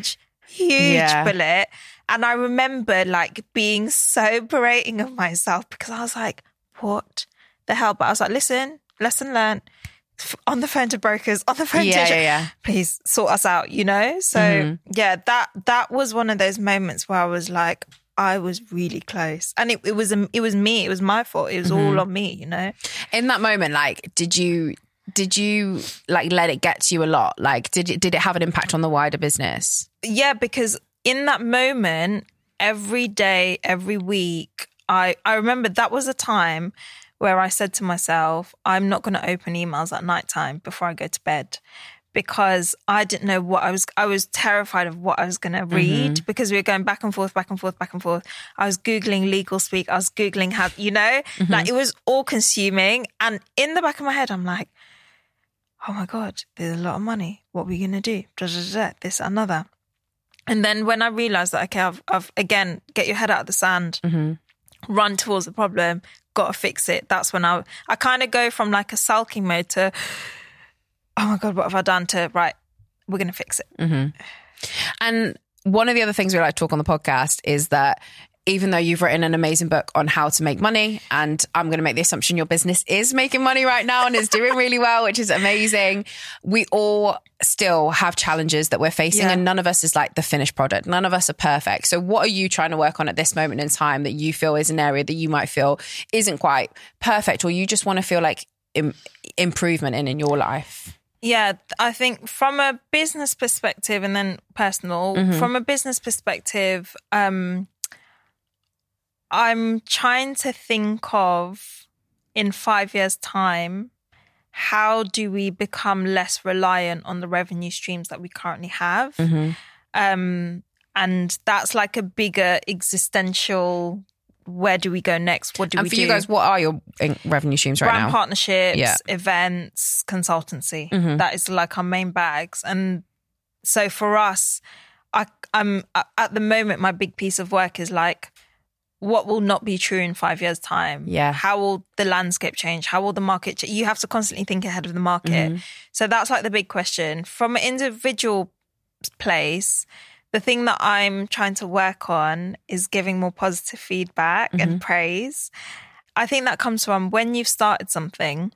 huge Yeah. bullet. And I remember like being so berating of myself because I was like, what the hell? But I was like, listen, lesson learned. On the phone to brokers, on the phone Yeah, to yeah, yeah. please sort us out, you know? So Mm-hmm. yeah, that that was one of those moments where I was like, I was really close. And it, it was it was me, it was my fault. It was Mm-hmm. all on me, you know? In that moment, like, did you did you like let it get to you a lot? Like, did it did it have an impact on the wider business? Yeah, because in that moment, every day, every week, I, I remember that was a time where I said to myself, I'm not going to open emails at nighttime before I go to bed because I didn't know what I was, I was terrified of what I was going to read mm-hmm. because we were going back and forth, back and forth, back and forth. I was Googling legal speak. I was Googling how, you know, mm-hmm. like it was all consuming. And in the back of my head, I'm like, oh my God, there's a lot of money. What are we going to do? Da, da, da, da, this, another. And then when I realized that, okay, I've, I've again, get your head out of the sand, mm-hmm. run towards the problem, got to fix it. That's when I I kind of go from like a sulking mode to, oh my God, what have I done, to, right, we're going to fix it. Mm-hmm. And one of the other things we like to talk on the podcast is that even though you've written an amazing book on how to make money, and I'm going to make the assumption your business is making money right now and is doing really well, which is amazing, we all still have challenges that we're facing yeah. and none of us is like the finished product. None of us are perfect. So what are you trying to work on at this moment in time that you feel is an area that you might feel isn't quite perfect, or you just want to feel like im- improvement in in your life? Yeah, I think from a business perspective and then personal, mm-hmm. from a business perspective, um, I'm trying to think of, in five years' time, how do we become less reliant on the revenue streams that we currently have? Mm-hmm. Um, and that's like a bigger existential, where do we go next? What do and we do? do? And for you guys, what are your revenue streams right Brand now? partnerships, yeah. events, consultancy. Mm-hmm. That is like our main bags. And so for us, I, I'm at the moment, my big piece of work is like, what will not be true in five years' time? Yeah. How will the landscape change? How will the market change? You have to constantly think ahead of the market. Mm-hmm. So that's like the big question. From an individual place, the thing that I'm trying to work on is giving more positive feedback mm-hmm. and praise. I think that comes from when you've started something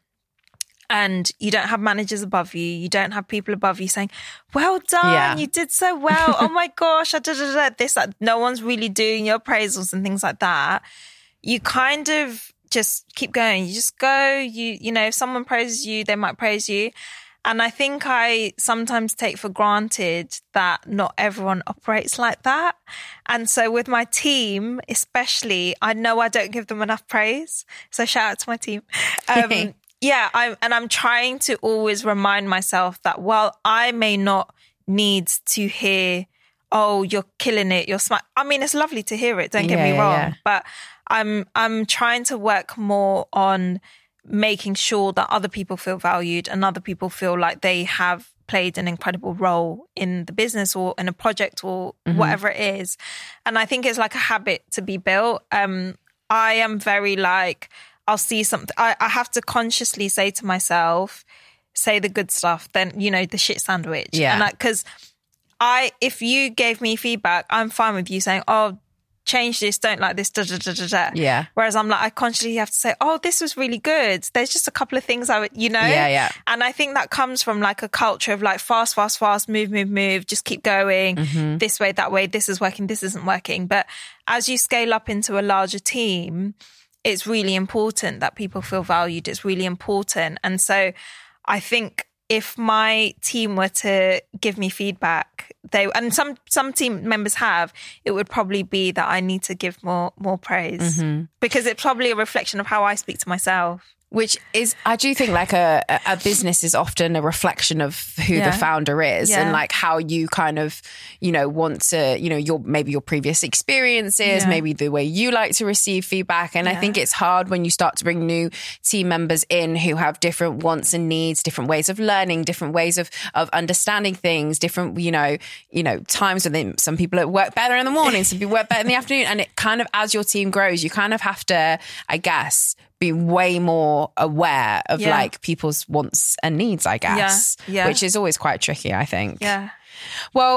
and you don't have managers above you, you don't have people above you saying, well done, yeah. you did so well, oh my gosh, da, da, da, this, that. No one's really doing your appraisals and things like that. You kind of just keep going. You just go, you you know, if someone praises you, they might praise you. And I think I sometimes take for granted that not everyone operates like that. And so with my team, especially, I know I don't give them enough praise. So shout out to my team. Um, Yeah, I, and I'm trying to always remind myself that while I may not need to hear, oh, you're killing it, you're smart. I mean, it's lovely to hear it, don't get yeah, me yeah, wrong. Yeah. But I'm I'm trying to work more on making sure that other people feel valued and other people feel like they have played an incredible role in the business or in a project or mm-hmm. whatever it is. And I think it's like a habit to be built. Um, I am very like... I'll see something. I, I have to consciously say to myself, say the good stuff, then, you know, the shit sandwich. Yeah. And because I, I, if you gave me feedback, I'm fine with you saying, oh, change this, don't like this, da, da, da, da, da. Yeah. Whereas I'm like, I consciously have to say, oh, this was really good. There's just a couple of things I would, you know? Yeah, yeah. And I think that comes from like a culture of like fast, fast, fast, move, move, move, just keep going mm-hmm. this way, that way, this is working, this isn't working. But as you scale up into a larger team, it's really important that people feel valued. It's really important. And so I think if my team were to give me feedback, they and some some team members have, it would probably be that I need to give more more praise mm-hmm. because it's probably a reflection of how I speak to myself. Which is, I do think like a, a business is often a reflection of who yeah. the founder is yeah. and like how you kind of, you know, want to, you know, your, maybe your previous experiences, yeah. maybe the way you like to receive feedback. And yeah. I think it's hard when you start to bring new team members in who have different wants and needs, different ways of learning, different ways of, of understanding things, different, you know, you know, times when they, some people work better in the morning, some people work better in the afternoon. And it kind of, as your team grows, you kind of have to, I guess, be way more aware of yeah. like people's wants and needs, I guess, yeah. Yeah. which is always quite tricky, I think. Yeah. Well,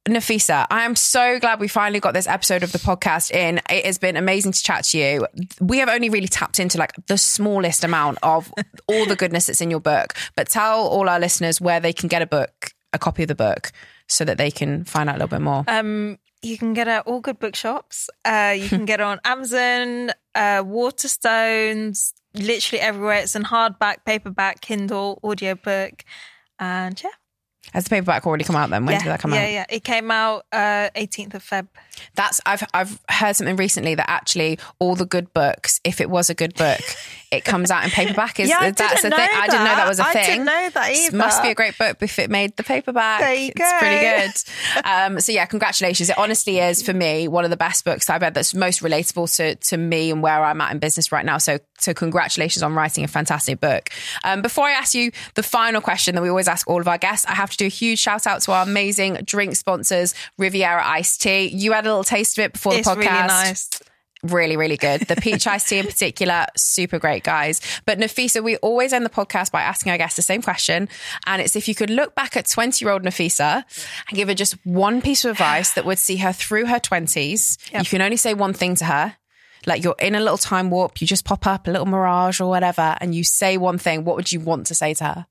Nafisa, I am so glad we finally got this episode of the podcast in. It has been amazing to chat to you. We have only really tapped into like the smallest amount of all the goodness that's in your book. But tell all our listeners where they can get a book, a copy of the book, so that they can find out a little bit more. Um, you can get it at all good bookshops. Uh, you can get it on Amazon, uh, Waterstones, literally everywhere. It's in hardback, paperback, Kindle, audiobook, and yeah. Has the paperback already come out then? When yeah, did that come yeah, out? Yeah, yeah. It came out uh, eighteenth of Feb. That's I've I've heard something recently that actually all the good books, if it was a good book, it comes out in paperback. Is yeah, I that's didn't the thing? know I didn't know that was a I thing. I didn't know that either. It must be a great book if it made the paperback. There you it's go. pretty good. Um, so yeah, congratulations. It honestly is for me one of the best books I've read that's most relatable to to me and where I'm at in business right now. So so congratulations on writing a fantastic book. Um, before I ask you the final question that we always ask all of our guests, I have to do a huge shout out to our amazing drink sponsors, Riviera Iced Tea. You had a little taste of it before it's the podcast. Really nice. Really, really good. The peach iced tea in particular, super great, guys. But Nafisa, we always end the podcast by asking our guests the same question. And it's if you could look back at twenty-year-old Nafisa and give her just one piece of advice that would see her through her twenties. Yep. You can only say one thing to her. Like you're in a little time warp, you just pop up, a little mirage or whatever, and you say one thing. What would you want to say to her?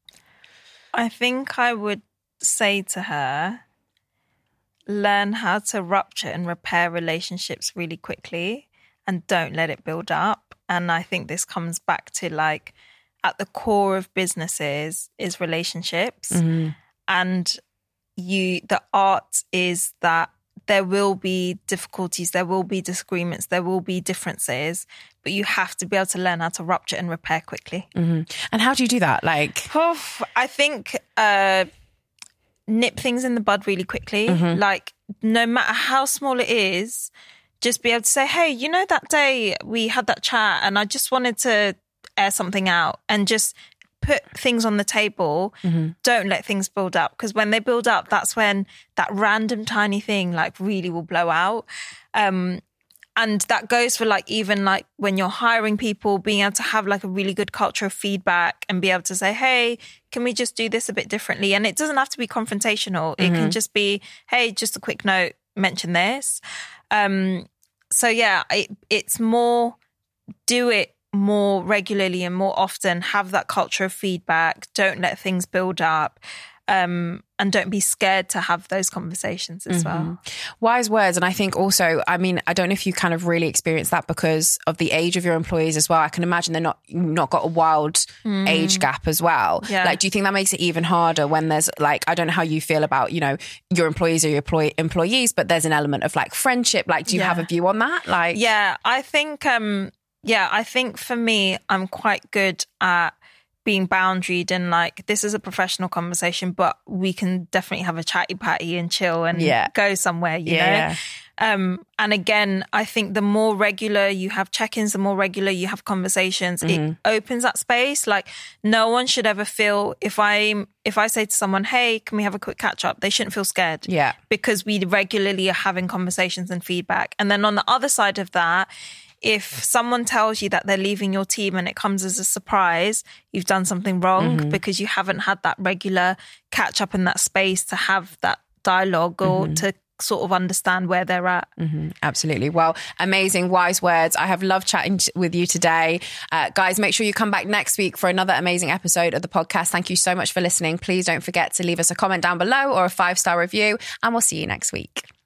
I think I would say to her, learn how to rupture and repair relationships really quickly and don't let it build up. And I think this comes back to like at the core of businesses is relationships. Mm-hmm. And you, the art is that there will be difficulties, there will be disagreements, there will be differences, but you have to be able to learn how to rupture and repair quickly. Mm-hmm. And how do you do that? Like, oh, I think uh, nip things in the bud really quickly. Mm-hmm. Like, no matter how small it is, just be able to say, hey, you know, that day we had that chat and I just wanted to air something out, and just put things on the table. Mm-hmm. Don't let things build up, because when they build up, that's when that random tiny thing like really will blow out. Um, and that goes for like even like when you're hiring people, being able to have like a really good culture of feedback and be able to say, hey, can we just do this a bit differently? And it doesn't have to be confrontational. Mm-hmm. It can just be, hey, just a quick note, mention this. Um, so yeah, it, it's more do it more regularly and more often. Have that culture of feedback. Don't let things build up. Um, and don't be scared to have those conversations as mm-hmm. well. Wise words. And I think also, I mean, I don't know if you kind of really experience that because of the age of your employees as well. I can imagine they're not not got a wild mm. age gap as well. Yeah. Like, do you think that makes it even harder when there's like, I don't know how you feel about, you know, your employees or your employ- employees, but there's an element of like friendship. Like, do you yeah. have a view on that? Like, yeah, I think, um, yeah, I think for me, I'm quite good at being boundaried and like, this is a professional conversation, but we can definitely have a chatty patty and chill and yeah. go somewhere, you yeah. know? Um, and again, I think the more regular you have check-ins, the more regular you have conversations, mm-hmm. it opens that space. Like, no one should ever feel, if I if I say to someone, hey, can we have a quick catch up? They shouldn't feel scared. Yeah. Because we regularly are having conversations and feedback. And then on the other side of that, if someone tells you that they're leaving your team and it comes as a surprise, you've done something wrong mm-hmm. because you haven't had that regular catch up in that space to have that dialogue or mm-hmm. to sort of understand where they're at. Mm-hmm. Absolutely. Well, amazing, wise words. I have loved chatting t- with you today. Uh, guys, make sure you come back next week for another amazing episode of the podcast. Thank you so much for listening. Please don't forget to leave us a comment down below or a five-star review, and we'll see you next week.